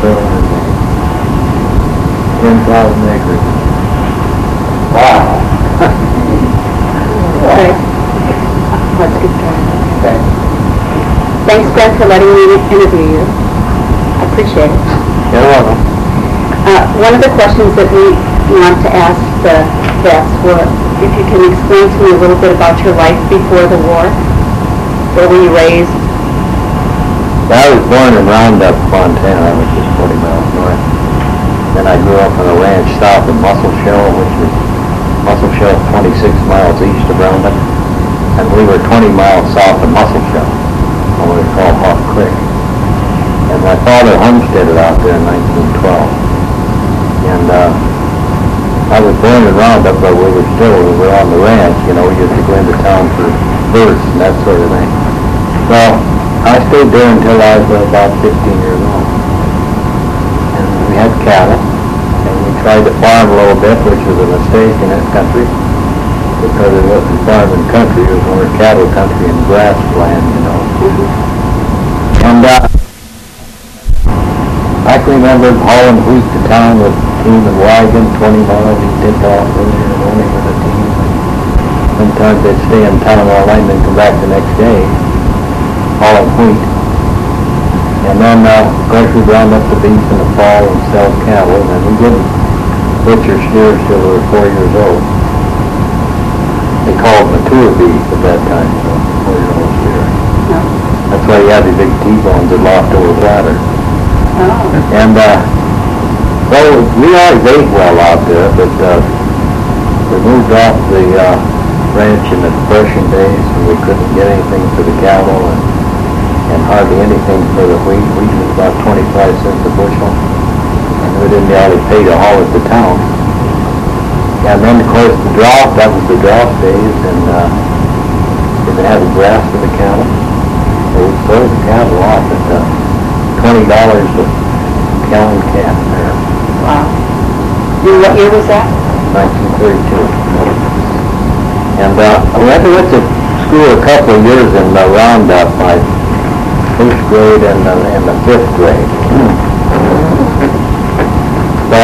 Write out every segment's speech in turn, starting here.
Bill and me. 10,000 acres. Wow. Okay. Let's get started. Okay. Thanks, Ben, for letting me interview you. I appreciate it. You're welcome. One of the questions that we want to ask the vets were if you can explain to me a little bit about your life before the war. Where were you raised? Well, I was born in Roundup, Montana, which is 40 miles north. Then I grew up on a ranch south of Muscle Shell, which is 26 miles east of Roundup. And we were 20 miles south of Muscle Shell, what we call Hawk Creek. And my father homesteaded out there in 1912. And I was born in Roundup, but we were on the ranch, you know, we used to go into town for birds and that sort of thing. Well, I stayed there until I was about 15 years old. And we had cattle, and we tried to farm a little bit, which was a mistake in that country, because it wasn't farming country, it was more cattle country and grassland, you know. And I can remember hauling wheat to town with team and wagon, 20 miles, and dipped off earlier in the morning with a team. Sometimes they'd stay in town all night and then come back the next day, hauling wheat. And then, of course, we'd round up the beef in the fall and sell cattle, and we didn't butcher steers till we were 4 years old. They called mature beef at that time, so 4-year-old steer. That's why you have these big T-bones that loft over bladder. Oh. And, well, we always ate well out there, but we moved off the ranch in the Depression days, and we couldn't get anything for the cattle and hardly anything for the wheat. Wheat was about 25 cents a bushel, and we didn't really pay to haul it to town. And then, of course, the drought, that was the drought days, and we didn't have the grass for the cattle. So we sold the cattle off at $20 a gallon calf there. Wow. And what year was that? 1932. And I went to school a couple of years in Roundup, my first grade and the fifth grade. So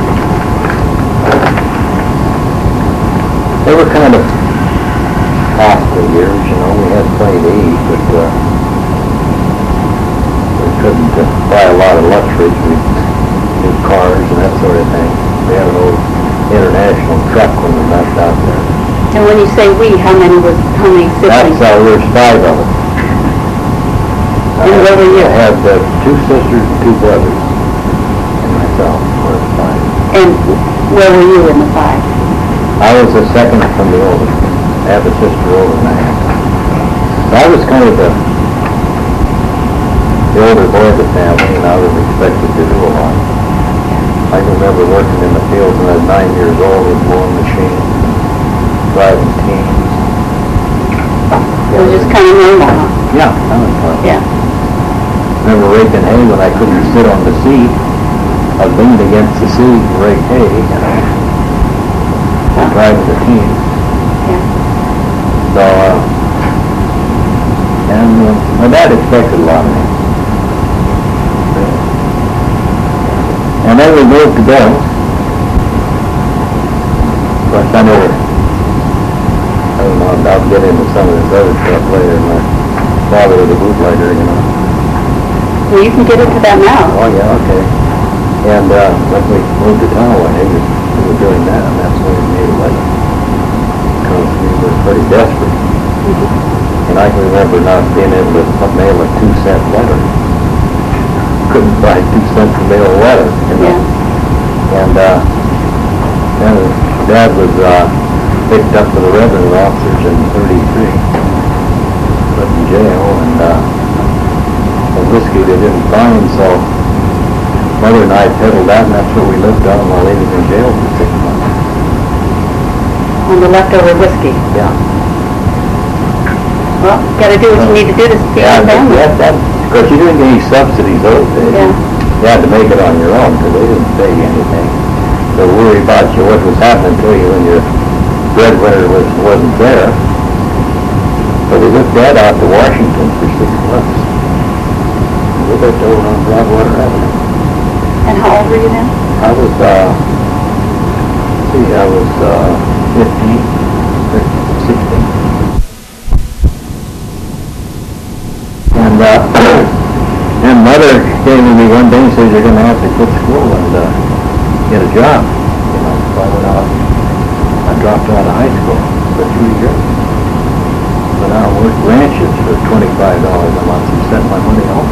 they were kind of hostile years, you know. We had plenty to eat, but we couldn't buy a lot of luxuries. New cars and that sort of thing. We had an old international truck when we left out there. And when you say we, how many siblings? That's we were 5 of us. And where were you? I had 2 sisters and 2 brothers, and myself. We're 5. And where were you in the 5? I was the second from the oldest. I have a sister older than I am. So I was kind of the older boy of the family, and I was expected to do a lot. I can remember working in the fields when I was 9 years old with mowing machines, driving teams. It was just kind of normal, huh? Yeah, that was fun. Yeah. Remember raking hay when I couldn't sit on the seat. I leaned against the seat and raked hay, you know, and driving the team. Yeah. So, and my dad expected a lot of me. And then we moved to Bill. Of course, I don't know, I'll get into some of this other stuff later. My father was a bootlegger, you know. Well, you can get into that now. Oh, yeah, okay. And when we moved to Tonaway, we were doing that, and that's when we made a living. Because we were pretty desperate. Mm-hmm. And I can remember not being able to mail a 2-cent letter. Couldn't buy 2 cents to mail a letter, you know. Yeah. And then Dad was picked up by the revenue officers in 33, put in jail, and the whiskey they didn't find, so Mother and I peddled that, and that's what we lived on while he was in jail for 6 months. On the leftover whiskey. Yeah. Well, you got to do what you need to do to feed your family. Of course, you didn't get any subsidies those days. Yeah. You had to make it on your own because they didn't pay you anything. So worry about what was happening to you when your breadwinner wasn't there. So we took Dad out to Washington for 6 months. We lived over on Broadwater Avenue. And how old were you then? I was, I was 15, 16. And and Mother came to me one day and said, you're going to have to quit school and get a job. You know, so I went out. I dropped out of high school for 3 years. But I worked ranches for $25 a month and sent my money home.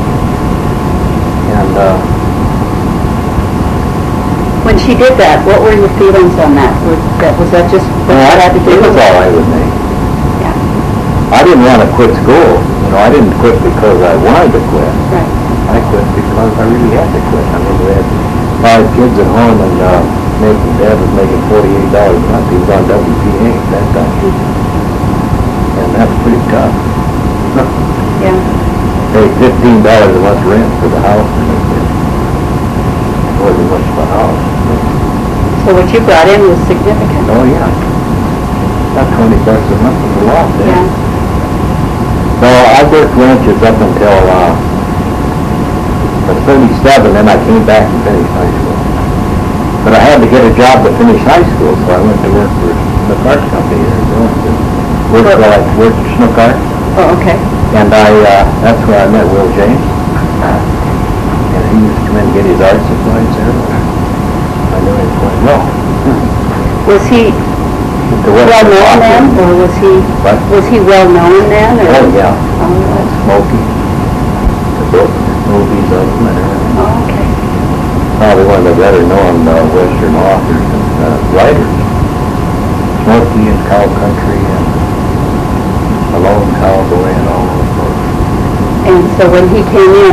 And When she did that, what were your feelings on that? Was that just what you had to do? it was all right with me. Yeah. I didn't want to quit school. You know, I didn't quit because I wanted to quit. Right. I quit because I really had to quit. I mean, we had 5 kids at home, and Dad was making $48 a month. He was on WPA at that time. And that's pretty tough. Yeah. Pay $15 a month rent for the house. And it wasn't much of a house. So what you brought in was significant. Oh, yeah. About $20 a month was a lot then. Yeah. So I worked ranches up until I was 37, then I came back and finished high school. But I had to get a job to finish high school, so I went to work for Snook Art Company here in Burlington. Worked for Snook Art. Oh, okay. And that's where I met Will James. And he used to come in and get his art supplies there. I knew him quite well. Was he well known then, or was he well known then? Or? Oh, yeah. Oh, Smokey. The book, movies of him and everything. oh, okay. Probably one of the better known Western authors and writers. Smokey and Cow Country and Alone Cowboy and all those books. And so when he came in,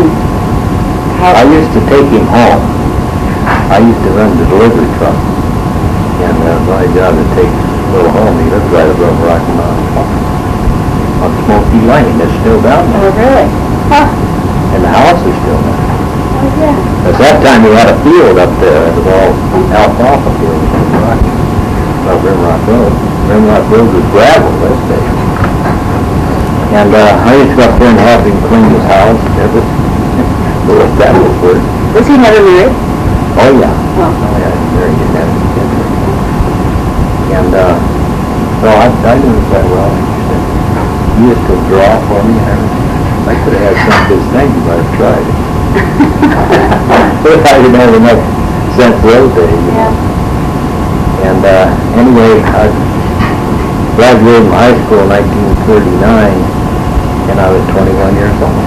I used to take him home. I used to run the delivery truck. And it was my job to take Will home. He lived right above Rocky Mountain Park. On Smoky Lane. It's still down oh, there. really? Huh. And the house is still there. Oh, yeah. At that time, we had a field up there. It was all alfalfa field in Rocky. Rimrock Road. Rimrock Road was gravel those days. And I used to go up there and help him clean his house and everything. Well, that was good. Was he never married? Oh, yeah. Oh. Oh, yeah, he married and had some kids. And so I knew him quite well. He used to draw for me and everything. I could have had some of his things if I'd tried it. But I didn't have enough sense those days, you know. Yeah. And anyway, I graduated from high school in 1949, and I was 21 years old.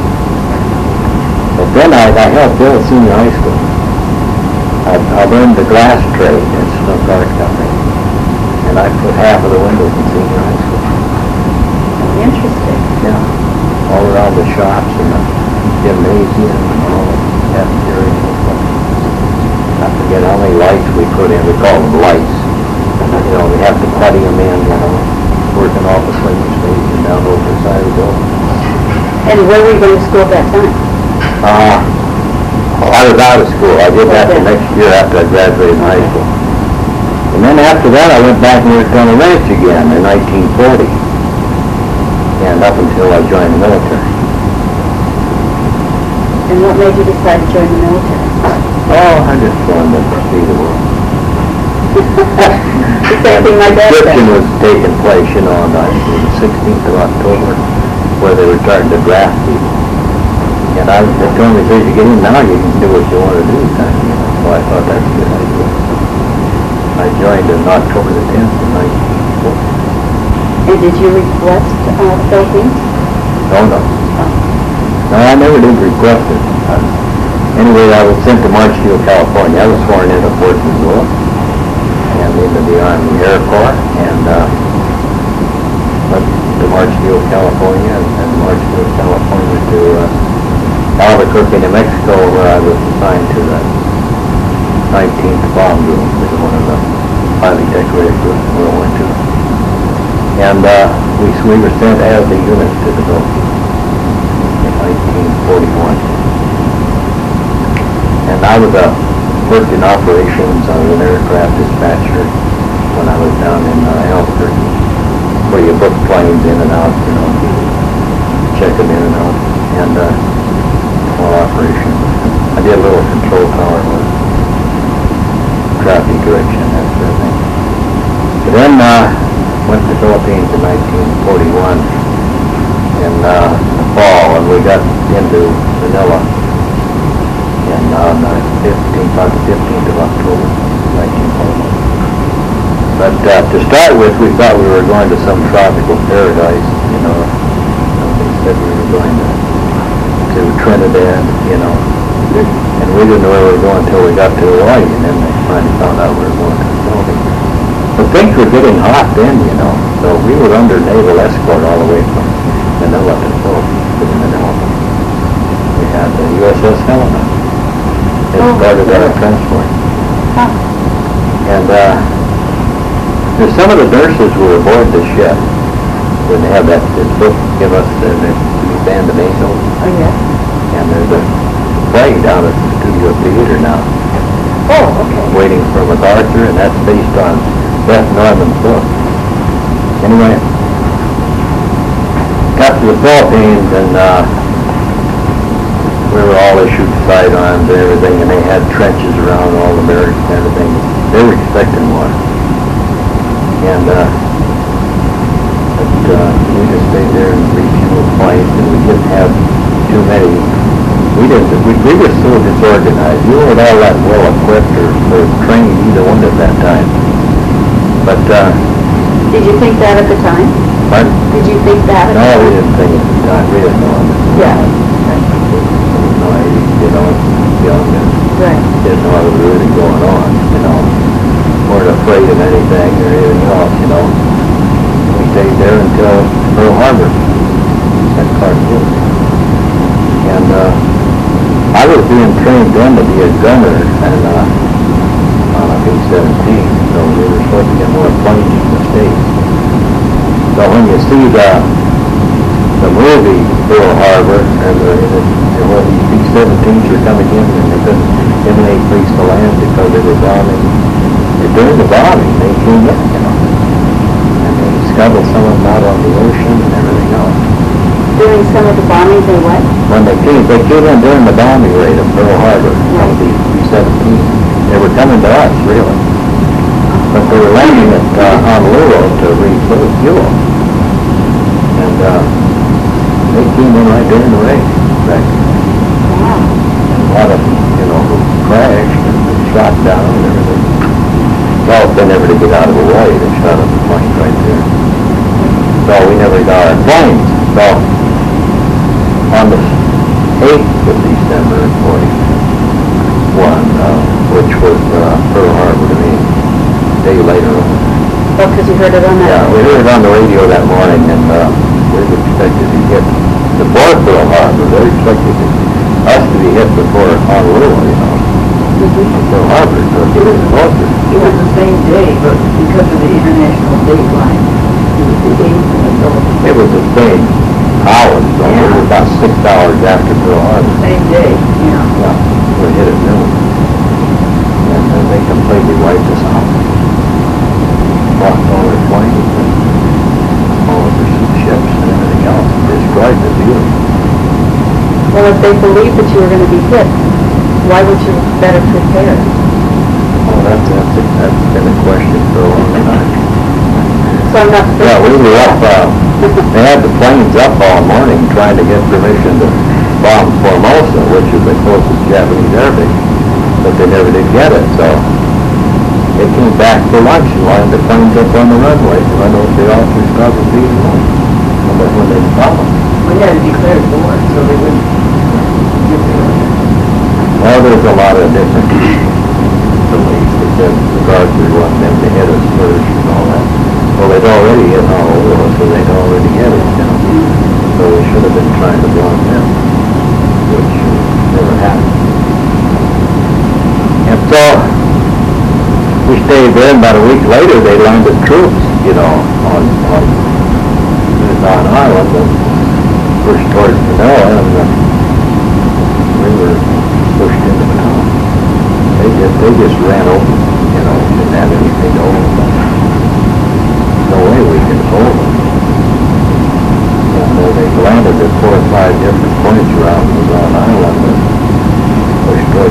But then I helped Bill at senior high school. I learned the glass trade at Snook Art Company, and I put half of the windows in senior high school. Interesting. Yeah, all around the shops and the gymnasium and all the cafeteria and stuff. I forget how many lights we put in. We call them lights. You know, we have to putty them in, you know, working off the swinging station down over the side of the building. And where were you going to school at that time? I was out of school. I did that the next year after I graduated high school. And then after that, I went back and worked on a ranch again in 1940. And up until I joined the military. And what made you decide to join the military? Oh, I just wanted to see the world. The same thing my dad said. Conscription was taking place, you know, on the 16th of October, where they were starting to draft people. And I was told me, if you get in now, you can do what you want to do. You know, so I thought that's a good idea. I joined on October the 10th of 1940. And did you request the Philippines? Oh, no. No, I never did request it. Anyway, I was sent to Marshfield, California. I was sworn into Fort Missoula and into the Army Air Corps, and went to Marshfield, California, and Marshfield, California to Albuquerque, New Mexico, where I was assigned to the 19th Bomb Group, which is one of the highly decorated groups World War II. And we were sent as the units to the Philippines in 1941. And I was worked in operations. I was an aircraft dispatcher when I was down in Albuquerque, where you book planes in and out, you know, check them in and out, and all operations. I did a little control tower with traffic direction, that sort of thing. But then, went to the Philippines in 1941 in the fall, and we got into Manila and on the 15th of October, 1941. But to start with, we thought we were going to some tropical paradise, you know. They said we were going to Trinidad, you know. And we didn't know where we were going until we got to Hawaii, and then they finally found out we were going to the Philippines. But things were getting hot then, you know. So we were under naval escort all the way from Manila to the Philippines, to Manila. We had the USS Helena. It started our transport. And there's some of the nurses were aboard the ship when they have that book give us the Band of Angels. Oh, yeah. And there's a play down at the Studio Theater now. Oh, okay. Waiting for MacArthur, and that's based on Beth Norman's book. Anyway, got to the Philippines, and we were all issued sidearms and everything, and they had trenches around all the barracks and everything. They were expecting one. And we just stayed there and refueled twice, and we didn't have too many. We were so disorganized. We weren't all that well equipped or trained either one at that time. But Did you think that at the time? pardon? Did you think that at the No, time? we didn't think at the time. We didn't know. Yeah. No, you know, young and Right. didn't know what was really going on, you know. Weren't afraid of anything or anything else, you know. We stayed there until Pearl Harbor at Clark Field. And I was being trained then to be a gunner and on a B-17, so we were supposed to get more planes in the States. So when you see the movie Pearl Harbor and when these B-17s were coming in and they couldn't get any place to land because they were bombing. During the bombing, they came in, you know, and they scuttled some of them out on the ocean and everything else. During some of the bombings, they what? When they came in during the bombing raid of Pearl Harbor, some of the B-17, they were coming to us, really. But they were landing at Honolulu to refuel fuel. And they came in right during the raid. Right. Wow. And a lot of them, you know, crashed and shot down and everything. Well, they never did get out of Hawaii. They shot up the plane right there. So we never got our planes. So on the 8th of December of 41, which was Pearl Harbor to me, a day later on. Oh, because you heard it on that? Yeah, we heard it on the radio that morning, and we were expected to get before Pearl Harbor. They expected us to be hit before Honolulu, you know. Pearl Harbor, so it was closer. It was the same day, but because of the international date line, it was the 8th of the Philippines. It was the same hours, so it was about 6 hours after Pearl Harbor. Same day, yeah. Yeah, we hit at noon. And then they completely wiped us out. Lost all their planes and all of their ships and everything else. Destroyed the view. Well, if they believed that you were going to be hit, why weren't you better prepared? Oh, that's been a question for a long time. So I'm not... Yeah, we were up, they had the planes up all morning trying to get permission to bomb Formosa, which is the closest Japanese air base, but they never did get it, so they came back for lunch and lined the planes up on the runway. So I know the officers probably beat them when they bombed them. We had to declare war, so they wouldn't get there. Well, there's a lot of different beliefs that said MacArthur wanted them to hit us first and all that. Well, they'd already hit Honolulu, so they'd already hit us, you know. So we should have been trying to bomb them, which never happened. And so we stayed there, and about a week later they landed troops, you know, on Island, and pushed towards Manila, and we were pushed into Manila. They just ran over, you know, didn't have anything to hold them. No way we could hold them. And they landed at 4 or 5 different points around Luzon Island and pushed towards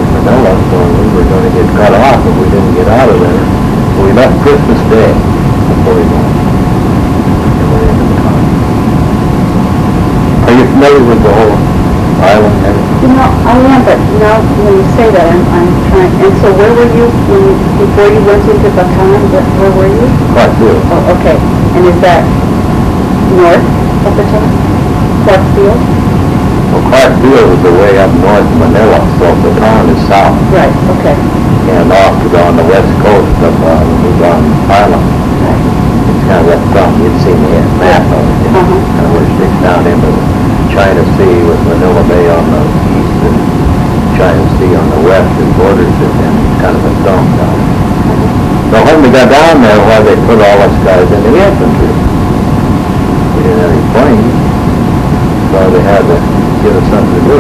familiar with the whole island and everything? You know, I am, but now when you say that, I'm trying, and so where were you before you went into Bataan, where were you? Clarkfield. Oh, okay, and is that north of Bataan? Clarkfield? Well, Clarkfield is the way up north of Manila, so Bataan is south. Right, okay. And off to on the west coast of Luzon Island. Right. It's kind of that thumb, you'd see the map of it, you know, Uh-huh. kind of where it sticks down into the China Sea with Manila Bay on the east and China Sea on the west and borders it, and it's kind of a thumb down there. So when we got down there, why they put all us guys in the infantry. We didn't have any planes, so they had to give us something to do.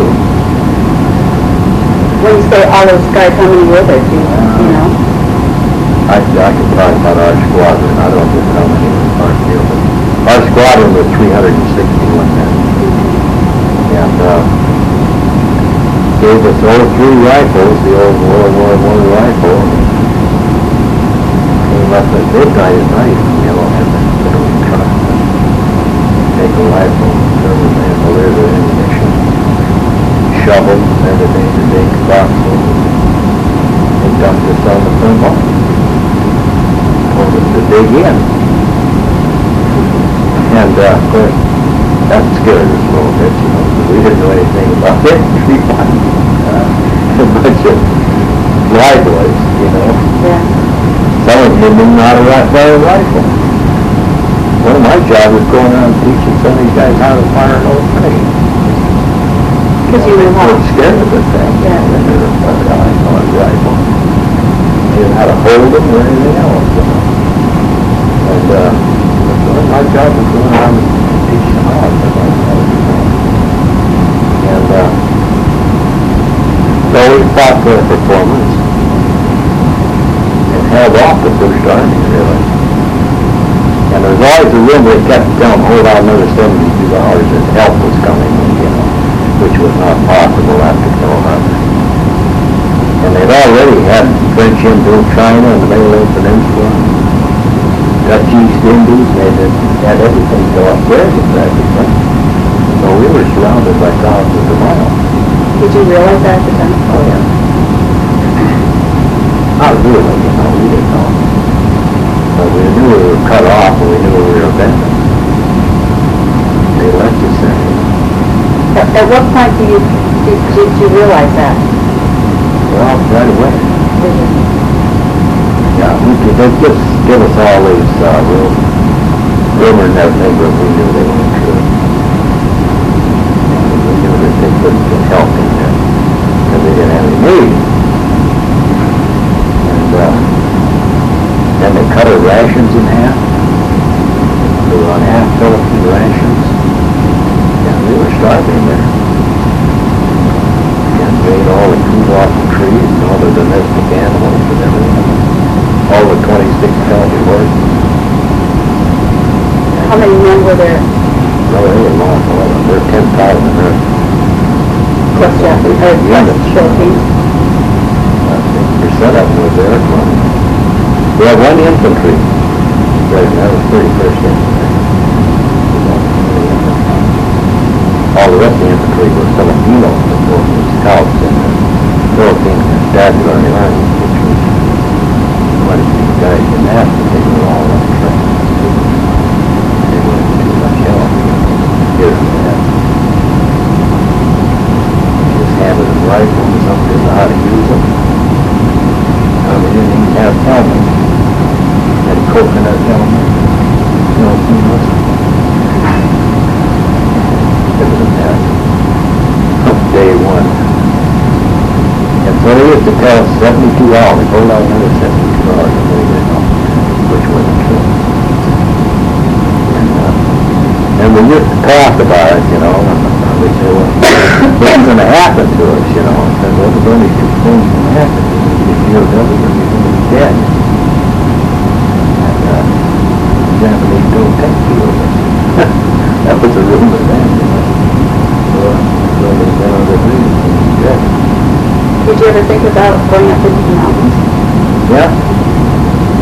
When you say all those guys, how many were there, do you know? I can talk about our squadron. I don't know how many was our field, but our squadron was 361 men. And gave us all 3 rifles, the old World War I rifle. Came up at midnight at night, you know, and then we truck. Take a rifle, several bandoliers of ammunition, shovels, everything, the big boxes. They dumped us on the thermal. Told us to dig in. And, of course, that scared us a little bit, you know, because we didn't know anything about it. A bunch of fly boys, you know. Yeah. Some of them didn't know how to fire a rifle. One of my jobs was going around teaching some of these guys how to fire an old grenade. Because you knew how. They were scared of the thing. Yeah. And they were fucking eyes on a rifle. They didn't know how to hold them or anything else, you know. And, my job was going around and teaching them how to fire a rifle. And, so we fought for a performance and held off the First Army, really. And there was always a rumor that kept telling them, hold on another 72 hours and help was coming, you know, which was not possible after Pearl Harbor. And they'd already had French Indochina and the Malay Peninsula, Dutch East Indies, they had everything go up there practically. So we were surrounded by thousands of miles. Did you realize that at the time? Oh, yeah. Not really, you know, we didn't know. But we knew we were cut off and we knew we were abandoned. They left us there. At what point did you realize that? Well, right away. Yeah, they just give us all these rumors and everything, but we knew they weren't true. And we knew that they couldn't get help in there because they didn't have any need. And then they cut our rations in half. We were on half Philippine rations. And we were starving there. And we ate all the food off the trees and all the domestic animals and everything. All the 26 county horses. How many men were there? No, they were long. There were 10,000 there. Plus Japanese, or plus Philippines? I think percent of them was there. We had one infantry. That was 31st Infantry. All the rest of the infantry were Filipinos that were scouts in the Philippines and Statutory Army, which was quite a few guys in that, but they were all untrained. They weren't too much help. Here and that. Just handed them rifles, some didn't know how to use them. They didn't even have helmets. They had coconut helmets. Filipinos. It was a mess. From day one. And so they used to tell us 72 hours, hold on another 72 hours, and we didn't know, which wasn't true. And we used to talk about it, you know, and we say, well, what's going to happen to us, you know? And said, well, there's only 2 things going to happen. If you're dead, you're going to be dead. And the Japanese don't take you of us. That was a rumor then, you know. So they went on the news and he's dead. Did you ever think about going up into the mountains? Yeah.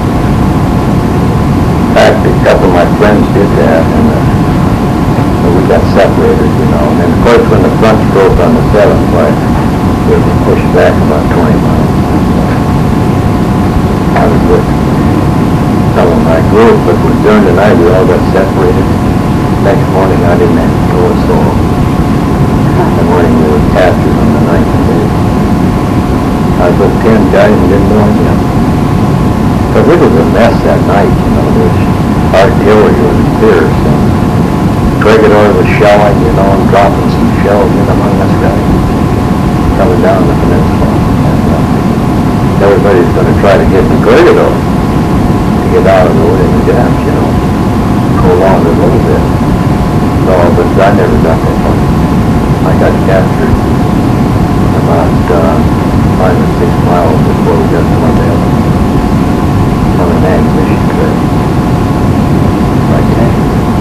In fact, a couple of my friends did that, and we got separated, you know, and then of course when the fronts broke on the 7th, why, it was pushed back about 20 miles. I was with some of my group, but during the night we all got separated. Next morning I didn't have to go a soul. The morning we were captured on the 9th day. I was with 10 guys and didn't know them. But it was a mess that night, you know, there was artillery was fierce, and Corregidor was shelling, you know, and dropping some shells in among us guys, coming down the peninsula. And everybody's going to try to get to Corregidor to get out of the way of the gaps, you know, go along a little bit. So, but I never got that far. I got captured about 5 or 6 miles before we got to Mobile on an ammunition trail. By tank.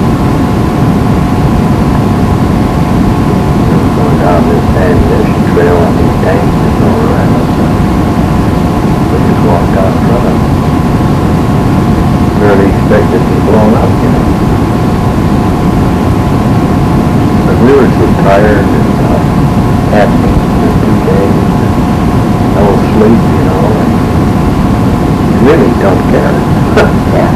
Going down this ammunition trail on these tanks and going around us. We just walked out in front of them. Really expected to be blown up, you know. But we were so tired and had meetings for 2 days. No sleep, you know, and you really don't care. Yeah.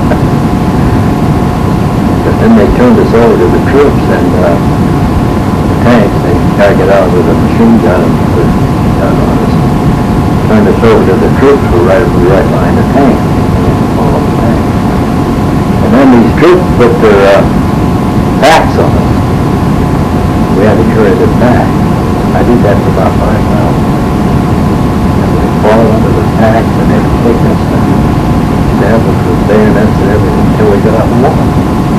But then they turned us over to the troops and the tanks. They carried it out with a machine gun and put a gun on us. Turned us over to the troops who were right behind the tank. And then these troops put their packs on us. We had to carry them back. I did that for about 5 miles. And we fall under the packs and they would take us and stab us with bayonets and everything until we got out and walked.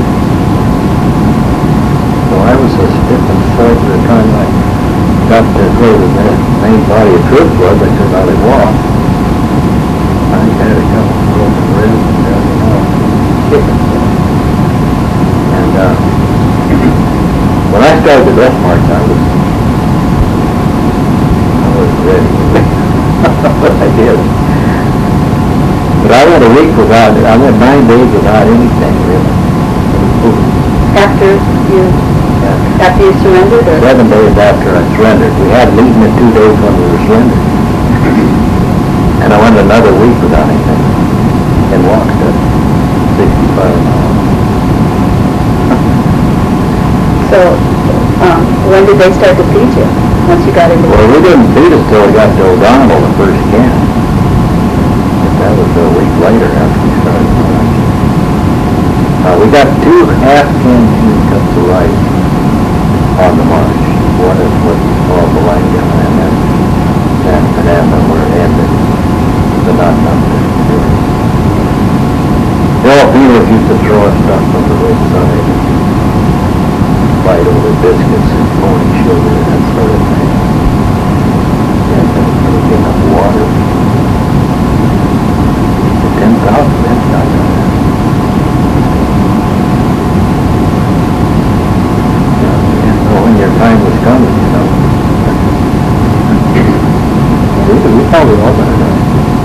So I was so stiff and sore by the time I got to where the main body of troops was, I could hardly walk. I had a couple of broken ribs and everything else. And when I started the death march, I was ready. But I did. But I went a week without it. I went 9 days without anything, really. After you surrendered, or? 7 days after I surrendered. We had a meeting in 2 days when we were surrendered. And I went another week without anything. And walked 65 miles. So, when did they start to feed you? Once you got into Well, we didn't feed us till we got to O'Donnell, the first camp. But that was a week later after we started the march. We got 2 half-canteen cups of rice on the march. One is what we call Belanga, and then San Fernando, and the non-number. The Filipinos used to throw us stuff on the roadside and fight over biscuits and corn sugar and that sort of thing. And then we get enough water. 10,000 men died on that. When your time was coming, you know. We probably all better know.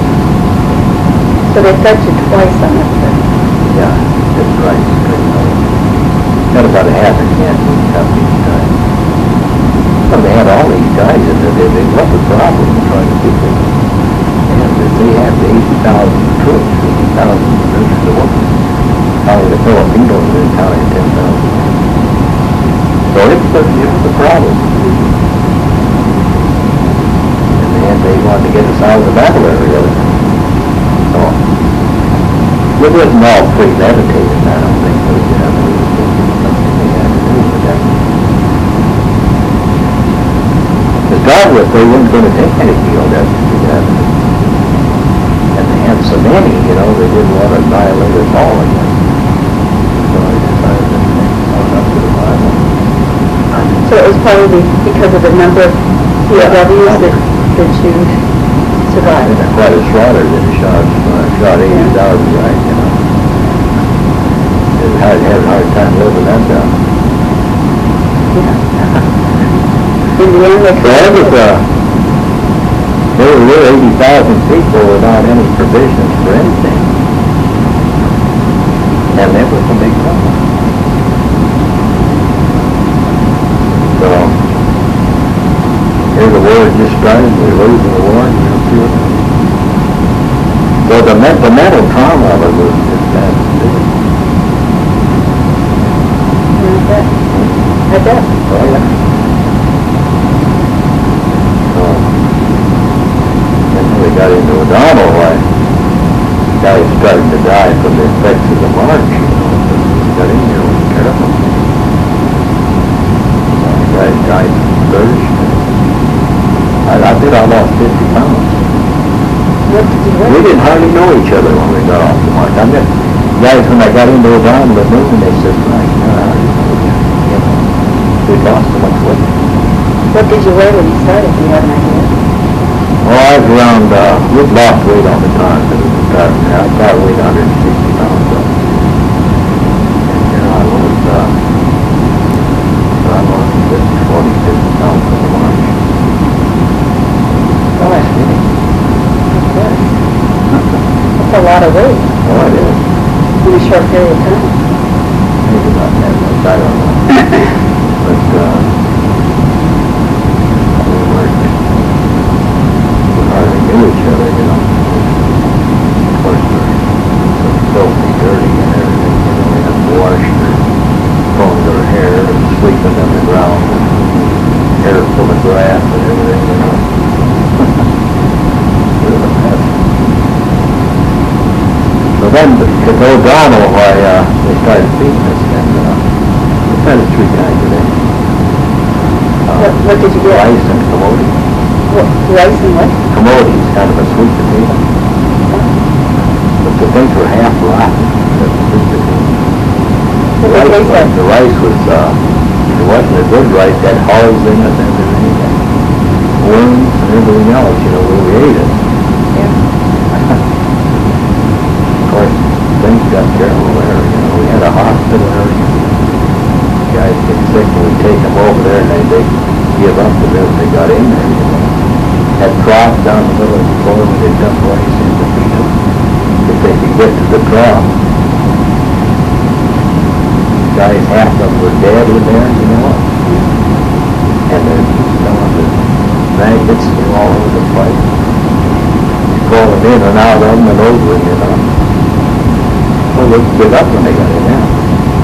So they fed you twice on that trip? Yeah, that's right. Got about a half a canteen cup each time. Well, they had all these guys in there. They what the problem in trying to keep it. And they had 80,000 troops, 80,000 troops to work. Counting the Filipinos and then counting 10,000. So it was a problem. And they wanted to get us out of the battle area. So it wasn't all premeditated, I don't think. But it was something they had to do with that. To start with, they weren't going to take any field after that. And they had so many, you know, they didn't want to annihilate us all again. So I decided to take us up to the Bible. So it was probably because of the number of POWs that you survived? And quite a slaughter that shot 80,000 guys, you know. It had a hard time living that down. Yeah. In the end, there were really 80,000 people without any provisions for anything. And that was a big problem. the war had just started, we were losing the war, you know, see what so the mental trauma of it was just bad. I bet. Oh, yeah. So, then we got into O'Donnell, guys started to die from the effects of the march, you know. We got in here, we were careful. Guys died from thirst. I think I lost 50 pounds. What did you We weigh? didn't hardly know each other when we got off the march. I met guys when I got into O'Donnell at noon, they said, like, no, I don't know you. You know, we lost so much weight. What did you weigh when you started? Do you have an idea? Well, I was around, we'd lost weight all the time, but it was I thought I weighed 160 pounds. So. And, you know, I lost 40, 50 pounds on the march. Oh, That's skinny. that's a lot of weight Oh, it is. in a short period of time. Maybe not that much, I don't know. But, we hardly knew each other, you know. Of course, we're so filthy, dirty and everything, you know, we had to wash or combed our hair and sleeping on the ground and hair full of grass and everything, you know. We were a mess. So then, at O'Donnell, they started feeding us, and we fed us 3 times a day. What did you get? Rice and camote. Rice and what? Camote is kind of a sweet potato. But the things were half rotten. That's a sweet potato. What did they say? The rice was, it wasn't a good rice, it had hulls in it and everything, and worms and everything else, you know, when we ate it. Of course, things got terrible there, you know, we had a hospital area. Guys get sick and we take them over there and they give up the minute they got in there, you know. Had troughs down the middle of the floor where they dump rice in to feed them. If they could get to the trough. Guys, half of them were dead in there, you know. And they're just throwing the maggots all over the place. Crawling in and out of them and over, you know. Well, they give up when they got in there.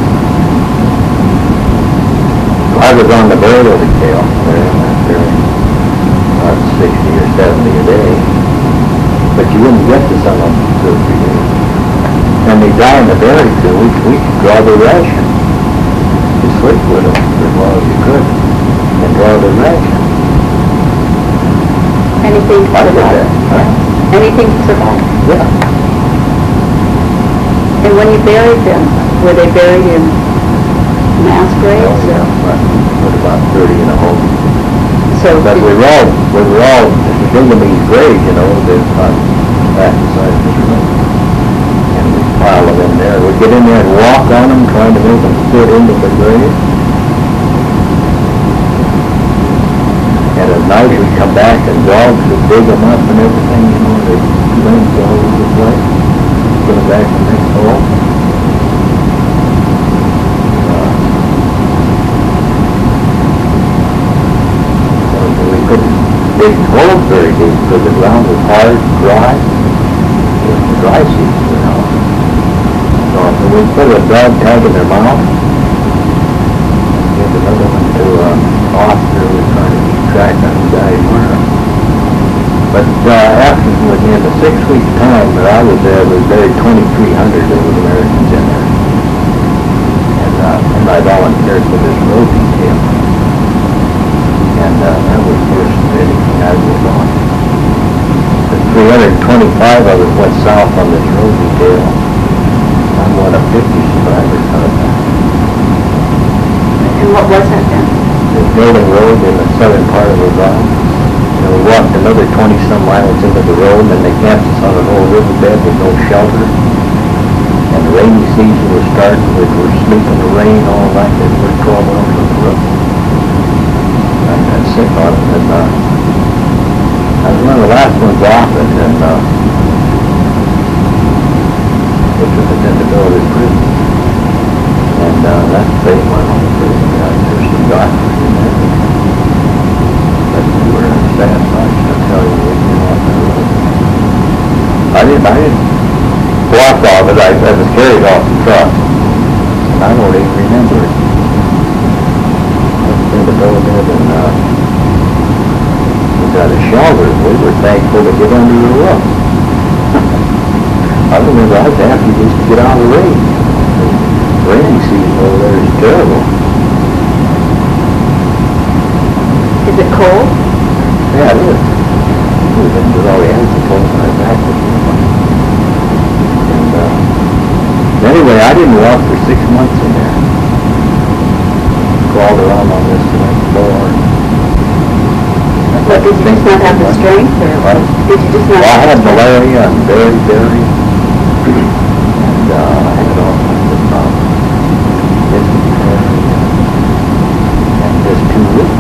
I was on the burial detail there in that area. About 60 or 70 a day. But you wouldn't get to some of them for 2 or 3 days. And they die in the burial too. We could draw the ration. You sleep with them as well as you could. And draw the ration. Anything to I did survive. that. Huh? Anything to survive. Yeah. And when you buried them, were they buried in mass graves? Yeah, with about 30 in a hole. So But we were all digging these graves, you know, they're about half the size of this room. And we pile them in there. We'd get in there and walk on them, trying to make them fit into the grave. And at night we'd come back and dogs would dig them up and everything, you know, they'd limbs all over the place. Put them back in the next hole. We couldn't dig holes very deep because the ground was hard, dry. It was the dry season, you know. So we put a dog tag in their mouth. Give another one to Foster, who was trying to keep track of who died where. But after, within the 6-week time that I was there, we buried 2,300 of the Americans in there. And I volunteered for this road detail. And that was the first anything I was on. The 325 of us went south on this road detail. I'm one of 50 survivors out of that. And what was that then? The building road in the southern part of O'Donnell. And we walked another 20-some miles into the road, and they camped us on an old riverbed with no shelter. And the rainy season was starting, we were sleeping in the rain all night, and we were 12 miles from the road. I got sick on it, and I was one of the last ones off it, and they took us into Military Prison. And that saved my life. There's some doctors in there. But we were didn't walk off it, I was carried off the truck. And I don't even remember it. I was in the building and, we got a shelter. We were thankful to get under the roof. I remember I was happy just to get out of the rain. The rainy season over there is terrible. Is it cold? Yeah, it is. Because all we had was a cold on our back. And, anyway, I didn't walk for 6 months in there. Crawled around on this cement floor. But did you just not have the strength, or What? did you just not? Well, I had malaria and beriberi. And, I had all kinds of problems. Dysentery. And just too weak.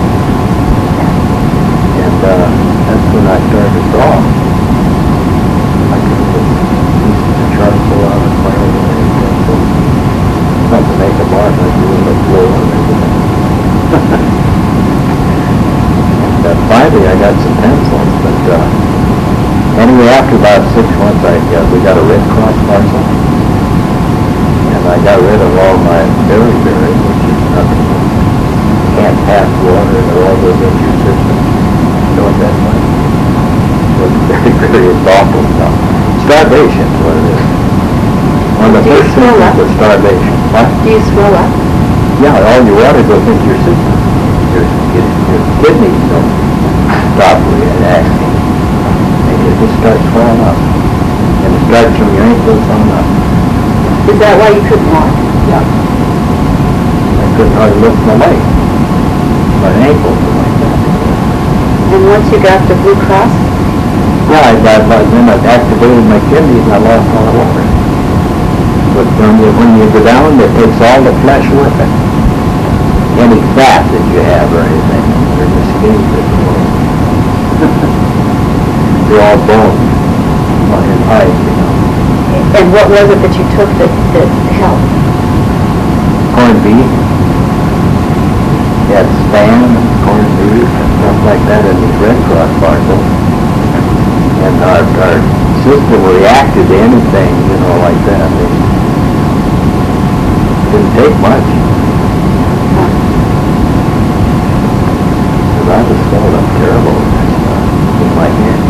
And, that's when I started to draw. I could put pieces of charcoal on the fire and everything. Not to make a mark, I do on the floor and everything. And finally I got some pencils, but anyway, after about 6 months, we got a Red Cross parcel. And I got rid of all my beriberi, which is nothing. Can't pass water and it all goes into your system. You know what that's like? It's awful stuff. Starvation is what it is. One of the Do you first swell things up? was starvation. What? Do you swell up? Yeah, all your water goes into your system. Your kidneys don't stop reacting. And you just start swelling up. And it starts from your ankles on up. Is that why you couldn't walk? Yeah. I couldn't hardly lift my leg. My ankles were like that. And once you got the Blue Cross, Yeah, then I activated my kidneys and I lost all the water. But when you go down, it takes all the flesh with it. Any fat that you have or anything, or the skin that's going. They're all bone, in height, you know. and what was it that you took that helped? Corned beef. You had Spam and corned beef and stuff like that in these Red Cross parcels. And our system reacted to anything, you know, like that. It didn't take much. Because I was swelled up terrible with that stuff in my hand.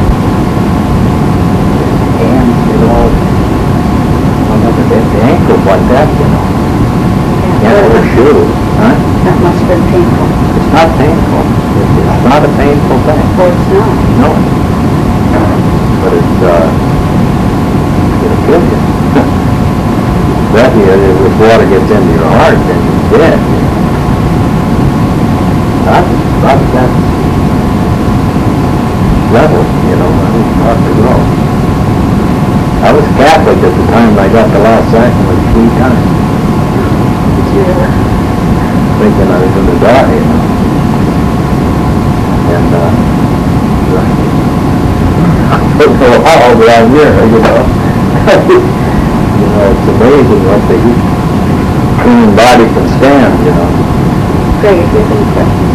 Hands, you know, the ankles like that, you know. Can't wear shoes, huh? That must have been painful. It's not painful. It's not a painful thing. Or it's not. No. But it'll kill you. But if water gets into your heart, then you're dead. Not that level, you know, I was hard to go. I was Catholic at the time I got the last sacrament 3 times. Did you ever? Thinking I was going to die, you know. And, I don't know how, but I'm here, you know. You know, it's amazing what the human body can stand, you know. Greg, if you have any questions.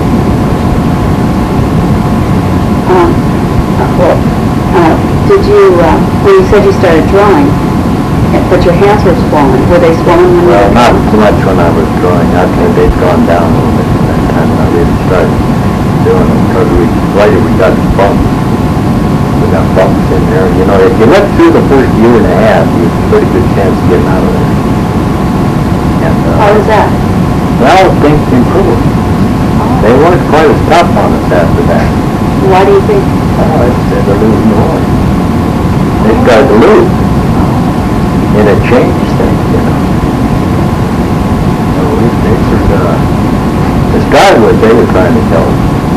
Did you, when you said you started drawing, but your hands were swollen, were they swollen when you Well, were not drawing? so much when I was drawing. I think they'd gone down a little bit from that time when I really started doing it. Because later we got bumps. We got bumps in there. You know, if you lived through the first year and a half, you have a pretty good chance of getting out of there. And, How was that? well, things improved. They weren't quite as tough on us after that. Why do you think? Oh, it's the losing noise. They started to lose. And it changed things, you know. So they sort of, to start with, they were trying to tell us.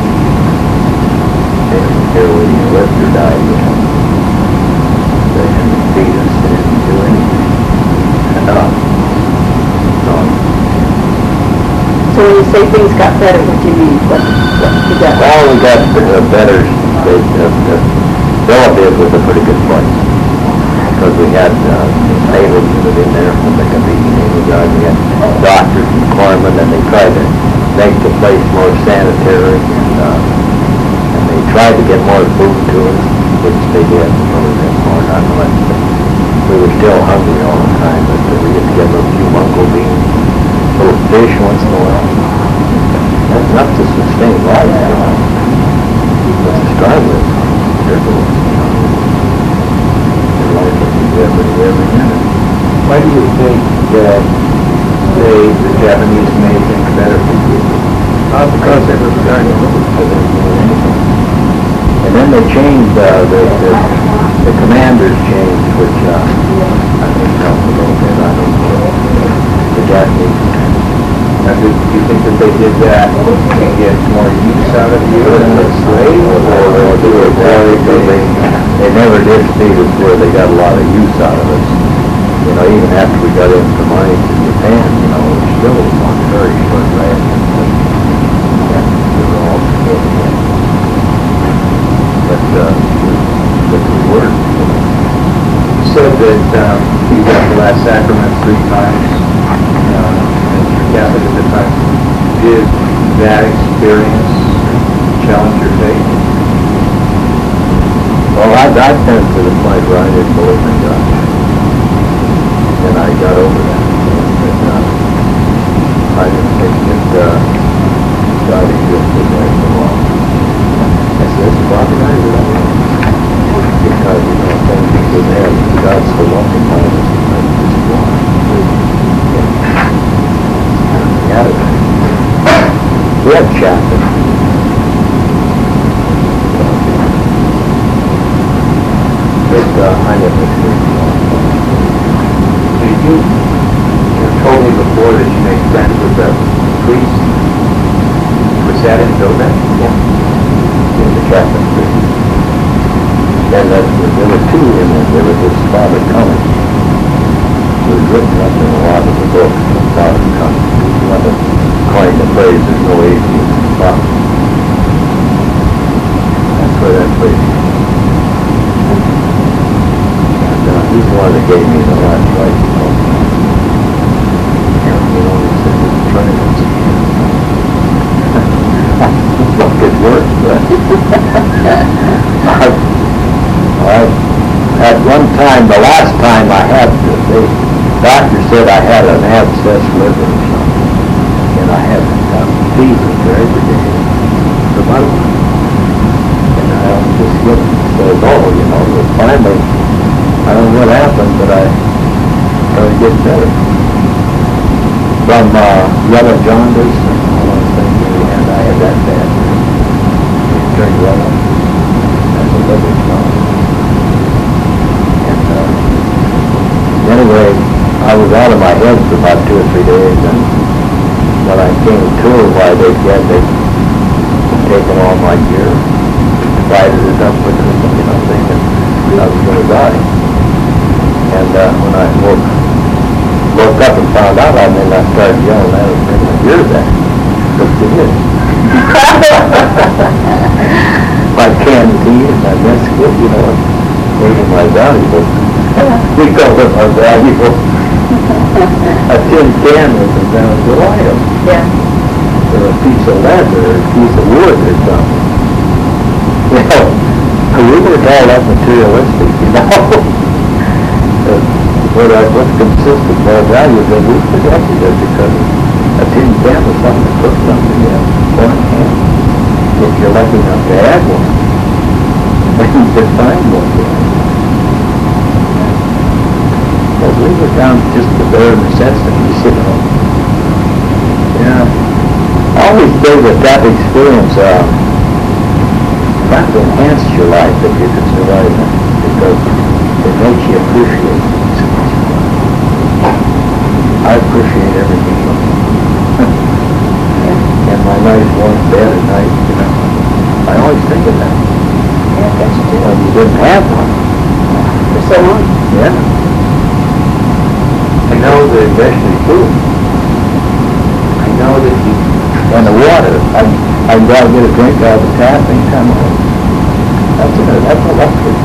They didn't care whether you lived or died, you know. They didn't feed us, they didn't do anything. So when you say things got better, what do you mean? What did that? Well, we got better, Relative was a pretty good place. Because we had naval unit in there from the Convenient Naval Guard. We had doctors and corpsmen, and they tried to make the place more sanitary, and they tried to get more food to us, which they did. A little bit more, not much. we were still hungry all the time, but we get together a few mungo beans, little fish once in a while. That's enough to sustain life, you know. But to start with, there's a life that you live every minute. Why do you think that the Japanese made things better for you? Because they were starting to move, because they didn't do anything. And then they changed, the commanders changed, which, I think helped a little bit, I don't know, the Japanese. Now, do you think that they did that to get more use out of you as a slave, or They were very good, they never did see us where they got a lot of use out of us. You know, even after we got into mines in Japan, you know, we still on very short rations. We were all good. But we were. you said that you got the last sacrament 3 times, and you're Catholic at the time. Did that experience challenge your faith? Well, I've been to the point where I didn't believe in God. And I got over that. And, I didn't think that God existed right so long. I said, it's probably right with that. Because, you know, things people there, God's so loving, I just want. Yeah. We had chapter. I never experienced You told me before that you made friends with the priest. Was that in Dover? in the Catholic priest. And there were 2 in there. There was this Father Cumming. It was written up in a lot of the books of Father Cumming. He wanted to coin the phrase, there's no atheist in Father. That's where that phrase came from. He's the one that gave me the last right, you know. You know, he said, try it. Look, it worked, but at one time, the last time I had, the doctor said I had an abscessed liver or something, and I had fever every day for about a month. And I was just getting so low, you know, but finally, I don't know what happened, but I started getting better. From yellow jaundice and all those things, and I had that bad. It turned yellow. That's a liver problem. And anyway, I was out of my head for about 2 or 3 days, and when I came to, why they'd taken all my gear, divided it up with them, you know, thinking I was going to die. And when I woke up and found out, I started yelling at him, bring my gear back. Look at this. My canned tea and my biscuit, you know, those are my valuables. We call them our valuables. A tin can was a valuable item. Yeah. Or a piece of lead or a piece of wood or something. You know, we weren't all that materialistic, you know. What's consistent, more valuable, we protected it because a tin can was something to cook something in, or a can. If you're lucky enough to have one, then you can find one. But we were down to just the bare necessities, you know. Yeah. I always say that experience kind of enhances your life if you can survive it, because it makes you appreciate it. I appreciate everything. And my nice warm bed at night, you know. I always think of that. Yeah, that's true. When you didn't have one. For so long. Yeah. I know that especially food. I know that you, and the water, I can go out and get a drink out of the tap anytime I want. That's a luxury.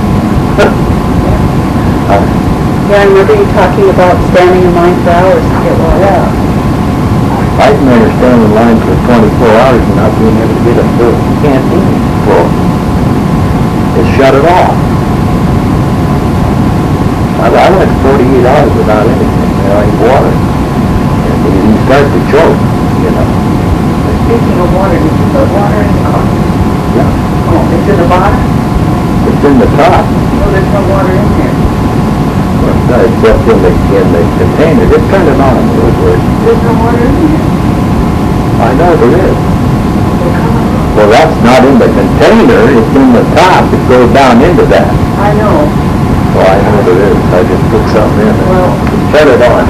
Yeah, I remember you talking about standing in line for hours to get water. Yeah. I can understand in line for 24 hours and not being able to get a full canteen full. It shut it off. I went feet out without anything, there ain't water. And you start to choke, you know. Speaking of water, did you put water in the car? Yeah. Oh, it's in the bottom? It's in the top, No, there's no water in there. except in the container. Just turn it on, it would work. There's no water in there. I know there is. Well, come on. Well, that's not in the container, it's in the top, it goes down into that. I know. Well, I know there is, I just put something in there. Well, Turn it on.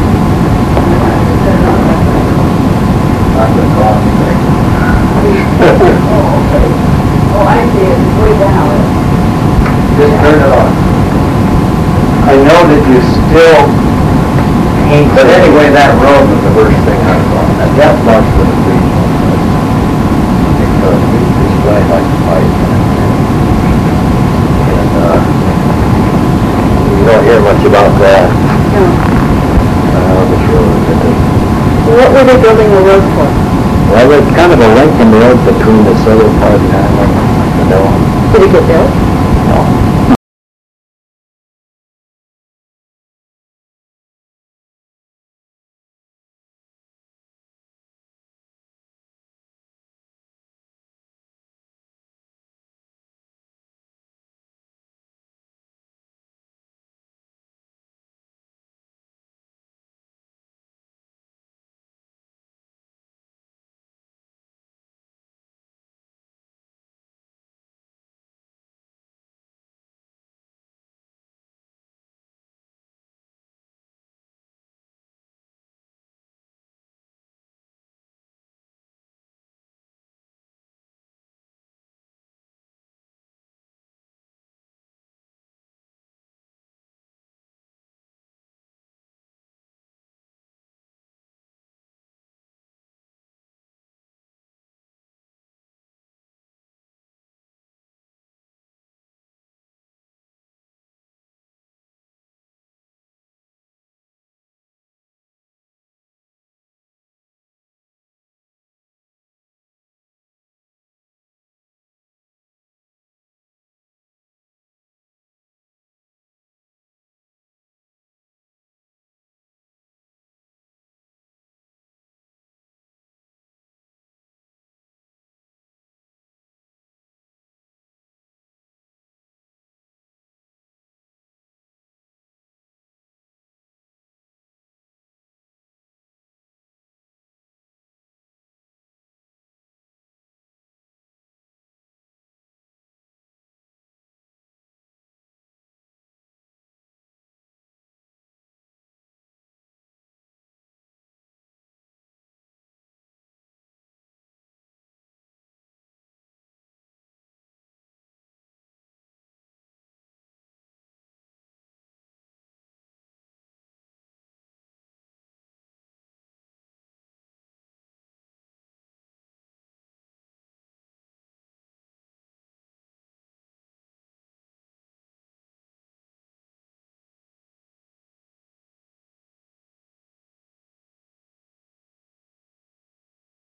Not the coffee thing. oh, okay. Oh, I see it, it's way down. Just turn it on. I know that you still hate, but anyway, that road was the worst thing I saw. And that must have been because we just played like a fight. And, You don't hear much about that. No. This road, What were they building the road for? well, it's kind of a link in the road between the southern part of the island and the middle. Did it get built?